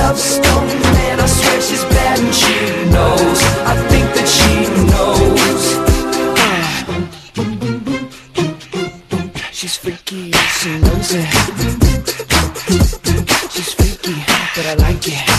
love stone, man, I swear she's bad and she knows. I think that she knows. She's freaky, she knows it. She's freaky, but I like it.